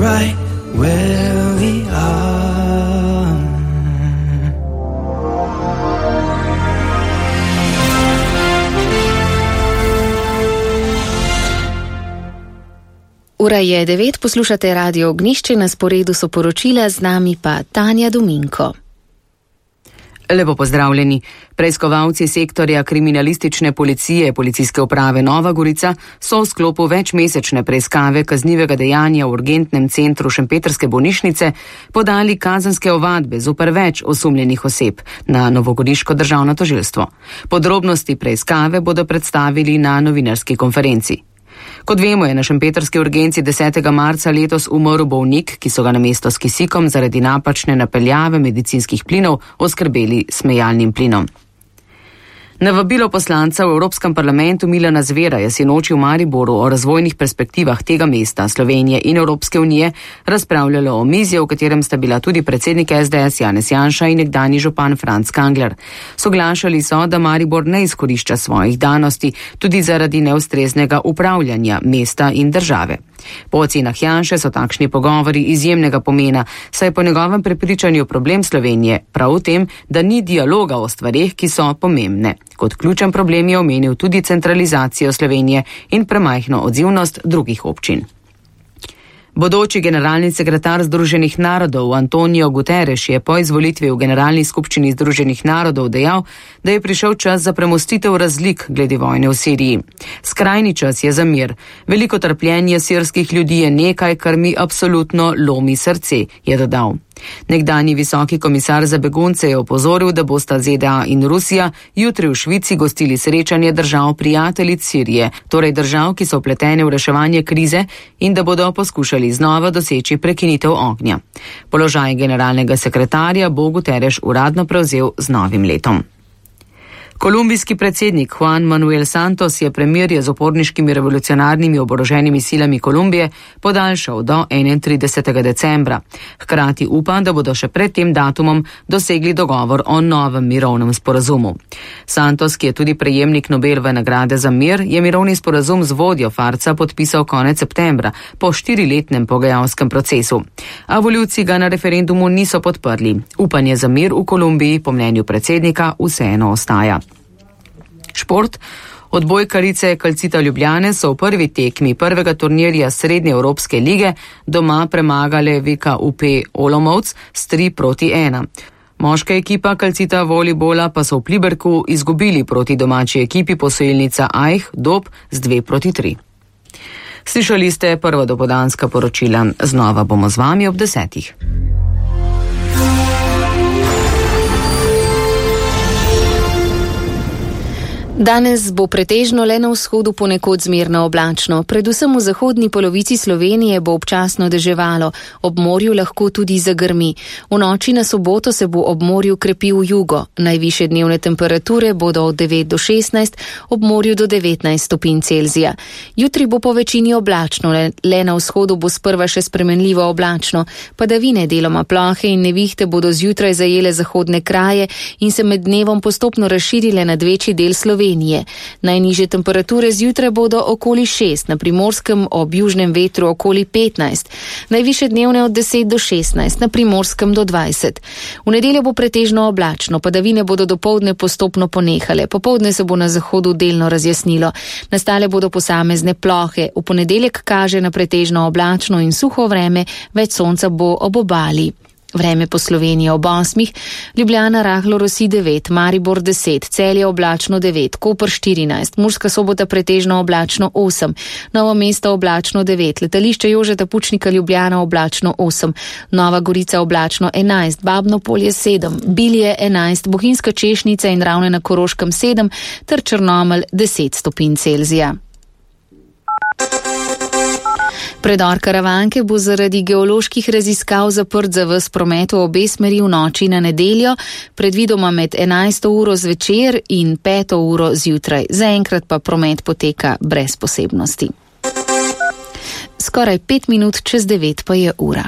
right where we are. Ura je 9, poslušate Radio Ognjišče, na sporedu so poročila, z nami pa Tanja Dominko. Lepo pozdravljeni. Preiskovalci sektorja kriminalistične policije Policijske uprave Nova Gorica so v sklopu večmesečne preiskave kaznivega dejanja v urgentnem centru šempetrske bolnišnice podali kazenske ovadbe zoper več osumljenih oseb na novogoriško državno tožilstvo. Podrobnosti preiskave bodo predstavili na novinarski konferenci. Kot vemo, je na šempetrski urgenci 10. marca letos umrl bolnik, ki so ga namesto s kisikom zaradi napačne napeljave medicinskih plinov oskrbeli s smejalnim plinom. Na vabilo poslanca v Evropskem parlamentu Milana Zvera je sinoči v Mariboru o razvojnih perspektivah tega mesta, Slovenije in Evropske unije razpravljalo o omizju, v katerem sta bila tudi predsednik SDS Janez Janša in nekdanji župan Franc Kangler. Soglašali so, da Maribor ne izkorišča svojih danosti, tudi zaradi neustreznega upravljanja mesta in države. Po ocenah Janše so takšni pogovori izjemnega pomena, saj je po njegovem prepričanju problem Slovenije prav v tem, da ni dialoga o stvareh, ki so pomembne. Kot ključen problem je omenil tudi centralizacijo Slovenije in premajhno odzivnost drugih občin. Bodoči generalni sekretar Združenih narodov Antonio Guterres je po izvolitvi v Generalni skupščini Združenih narodov dejal, da je prišel čas za premostitev razlik glede vojne v Siriji. Skrajni čas je za mir. Veliko trpljenje sirskih ljudi je nekaj, kar mi absolutno lomi srce, je dodal. Nekdanji visoki komisar za begunce je opozoril, da bosta ZDA in Rusija jutri v Švici gostili srečanje držav prijateljic Sirije, torej držav, ki so vpletene v reševanje krize, in da bodo poskušali znova doseči prekinitev ognja. Položaj generalnega sekretarja bo Guterres uradno prevzel z novim letom. Kolumbijski predsednik Juan Manuel Santos je premirje z uporniškimi revolucionarnimi oboroženimi silami Kolumbije podaljšal do 31. decembra. Hkrati upa, da bodo še pred tem datumom dosegli dogovor o novem mirovnem sporazumu. Santos, ki je tudi prejemnik Nobelove nagrade za mir, je mirovni sporazum z vodjo Farca podpisal konec septembra po 4-letnem pogajalskem procesu. A volivci ga na referendumu niso podprli. Upanje za mir v Kolumbiji po mnenju predsednika vseeno ostaja. Šport. Odbojkarice Calcita Ljubljane so v prvi tekmi prvega turnirja Srednje Evropske lige doma premagale Vika UP Olomouc s 3-1. Moška ekipa Calcita volejbola pa so v Pliberku izgubili proti domači ekipi posojilnica AIH Dob z 2-3. Slišali ste prva dopoldanska poročila. Znova bomo z vami ob 10. Danes bo pretežno le na vzhodu ponekod zmerno oblačno. Predvsem v zahodni polovici Slovenije bo občasno deževalo, ob morju lahko tudi zagrmi. V noči na soboto se bo ob morju krepil jugo. Najvišje dnevne temperature bodo od 9 do 16, ob morju do 19 stopinj Celzija. Jutri bo po večini oblačno, le na vzhodu bo sprva še spremenljivo oblačno. Padavine, deloma plohe in nevihte bodo zjutraj zajele zahodne kraje in se med dnevom postopno razširile nad večji del Slovenije. Najnižje temperature zjutraj bodo okoli 6, na Primorskem ob južnem vetru okoli 15, najvišje dnevne od 10 do 16, na Primorskem do 20. V nedeljo bo pretežno oblačno, padavine bodo dopoldne postopno ponehale, popoldne se bo na zahodu delno razjasnilo, nastale bodo posamezne plohe, v ponedeljek kaže na pretežno oblačno in suho vreme, več sonca bo ob obali. Vreme po Sloveniji ob 8, Ljubljana rahlo rosi 9, Maribor 10, Celje oblačno 9, Koper 14, Murska Sobota pretežno oblačno 8, Novo mesto oblačno 9, Letališče Jožeta Pučnika Ljubljana oblačno 8, Nova Gorica oblačno 11, Babno Polje 7, Bilje 11, Bohinjska Češnica in Ravne na Koroškem 7 ter Črnomelj 10 stopinj Celzija. Predor Karavanke bo zaradi geoloških raziskav zaprt za ves promet v obe smeri v noči na nedeljo, predvidoma med 11. uro zvečer in 5. uro zjutraj. Zaenkrat pa promet poteka brez posebnosti. Skoraj 5 minut čez 9 pa je ura.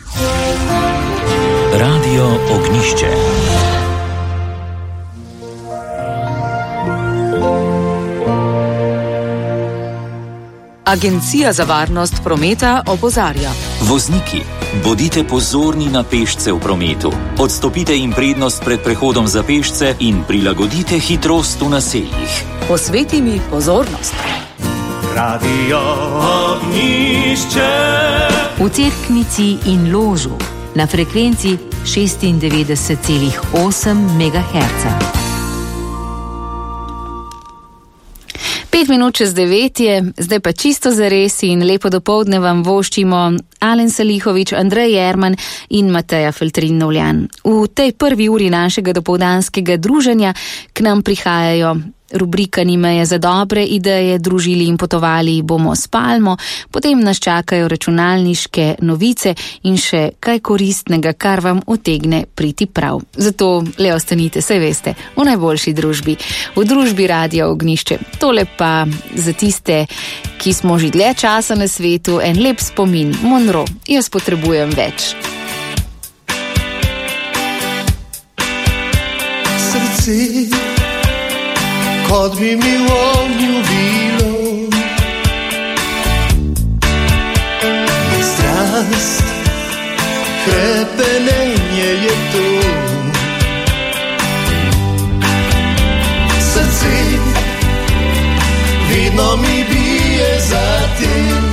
Radio Ognjišče. Agencija za varnost prometa opozarja. Vozniki, bodite pozorni na pešce v prometu. Odstopite jim prednost pred prehodom za pešce in prilagodite hitrost v naseljih. Posveti mi pozornost. Radio Ognjišče. V Cerknici in Ložu na frekvenci 96,8 MHz. 5 minut čez 9 je, zdaj pa čisto zares in lepo dopoldne vam voščimo Alen Salihovič, Andrej Jerman in Mateja Feltrin-Novljan. V tej prvi uri našega dopoldanskega druženja k nam prihajajo rubrika Ni meje za dobre ideje, družili in potovali bomo s Palmo, potem nas čakajo računalniške novice in še kaj koristnega, kar vam utegne priti prav. Zato le ostanite, saj veste, v najboljši družbi, v družbi Radia Ognjišče. Tole pa za tiste, ki smo že dlje časa na svetu, en lep spomin. Monroe, jaz potrebujem več. Srce kot bi mi v ognju bilo, strast, hrepenenje je to. Srce vedno mi bije za tem,